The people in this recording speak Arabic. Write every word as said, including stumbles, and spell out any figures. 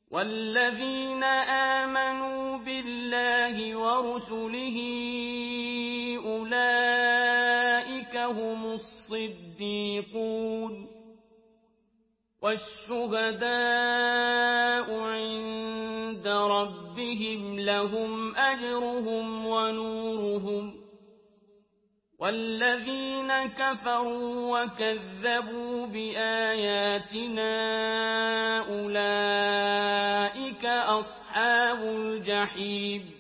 وَالَّذِينَ آمَنُوا بِاللَّهِ وَرُسُلِهِ أُولَٰئِكَ هُمُ الصِّدِّيقُونَ وَالشُّهَدَاءُ عِندَ رَبِّهِمْ لَهُمْ أَجْرُهُمْ وَنُورُهُمْ ۖ وَالَّذِينَ كَفَرُوا وَكَذَّبُوا بِآيَاتِنَا أُولَٰئِكَ أَصْحَابُ الْجَحِيمِ